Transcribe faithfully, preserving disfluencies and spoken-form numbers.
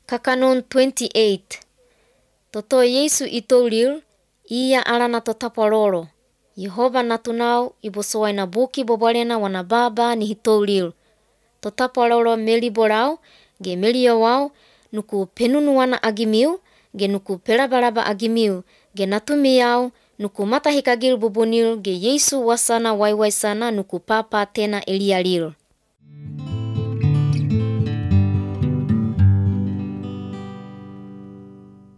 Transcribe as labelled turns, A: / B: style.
A: Kakanon twenty-eight. Toto Yesu i toulil, ia alana to tapololo. Yehova natunau ibosoai na buki bobolena wana baba ni hitoulil. To tapololo melibolau, ge meliowau, nuku penunuana agimiu, ge nuku pelabalaba agimiu, ge natumiau, nuku matahikagil bubunil ge Yesu wasana waiwai sana nuku papa tena elialil.